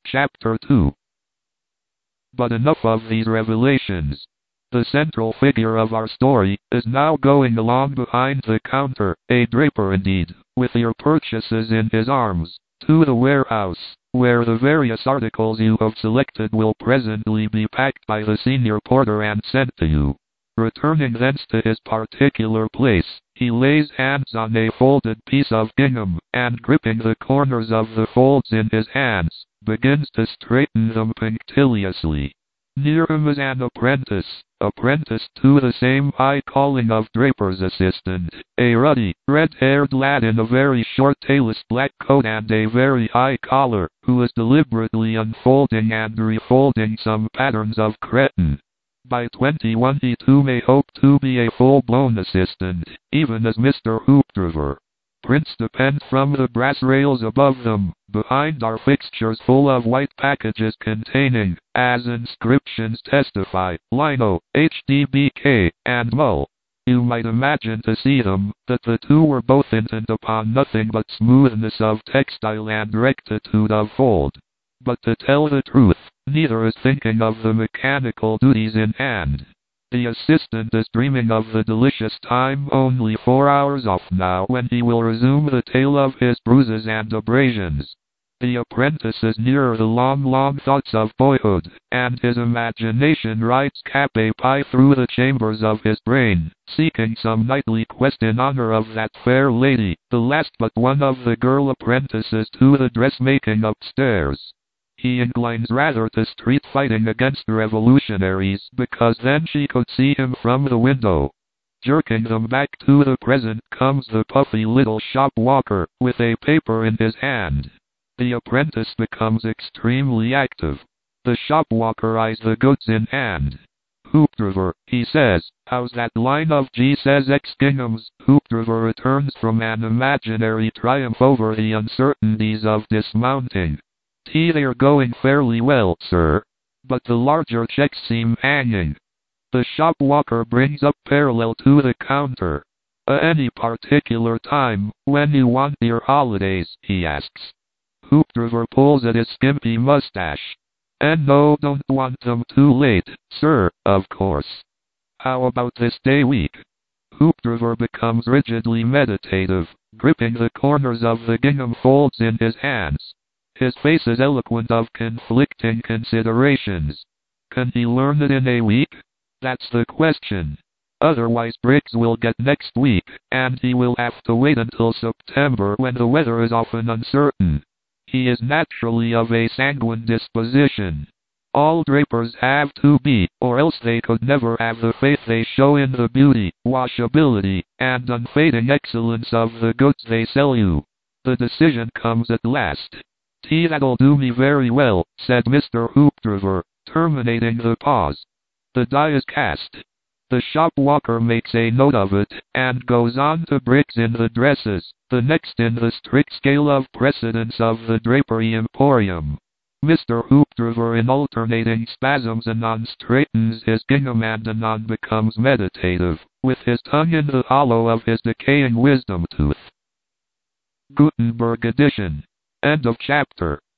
Chapter 2. But enough of these revelations. The central figure of our story is now going along behind the counter, a draper indeed, with your purchases in his arms, to the warehouse, where the various articles you have selected will presently be packed by the senior porter and sent to you. Returning thence to his particular place, he lays hands on a folded piece of gingham, and gripping the corners of the folds in his hands, begins to straighten them punctiliously. Near him is an apprentice to the same high calling of draper's assistant, a ruddy, red-haired lad in a very short tailless black coat and a very high collar, who is deliberately unfolding and refolding some patterns of cretonne. By 21 he too may hope to be a full-blown assistant, even as Mr. Hoopdriver. Prints depend from the brass rails above them. Behind are fixtures full of white packages containing, as inscriptions testify, Lino, HDBK, and Mull. You might imagine to see them, that the two were both intent upon nothing but smoothness of textile and rectitude of fold. But to tell the truth, neither is thinking of the mechanical duties in hand. The assistant is dreaming of the delicious time only 4 hours off now when he will resume the tale of his bruises and abrasions. The apprentice is nearer the long thoughts of boyhood, and his imagination rides cap a pie through the chambers of his brain, seeking some knightly quest in honor of that fair lady, the last but one of the girl apprentices to the dressmaking upstairs. He inclines rather to street fighting against revolutionaries, because then she could see him from the window. Jerking them back to the present comes the puffy little shop walker, with a paper in his hand. The apprentice becomes extremely active. The shop walker eyes the goods in hand. Hoopdriver, he says, how's that line of G says X ginghams? Hoopdriver returns from an imaginary triumph over the uncertainties of dismounting. They're going fairly well, sir. But the larger checks seem hanging. The shop walker brings up parallel to the counter. Any particular time, when you want your holidays, he asks. Hoopdriver pulls at his skimpy mustache. And no, don't want them too late, sir, of course. How about this day week? Hoopdriver becomes rigidly meditative, gripping the corners of the gingham folds in his hands. His face is eloquent of conflicting considerations. Can he learn it in a week? That's the question. Otherwise Briggs will get next week, and he will have to wait until September when the weather is often uncertain. He is naturally of a sanguine disposition. All drapers have to be, or else they could never have the faith they show in the beauty, washability, and unfading excellence of the goods they sell you. The decision comes at last. That'll do me very well, said Mr. Hoopdriver, terminating the pause. The die is cast. The shop walker makes a note of it, and goes on to Briggs in the dresses, the next in the strict scale of precedence of the drapery emporium. Mr. Hoopdriver in alternating spasms anon straightens his gingham and anon becomes meditative, with his tongue in the hollow of his decaying wisdom tooth. Gutenberg edition. End of chapter.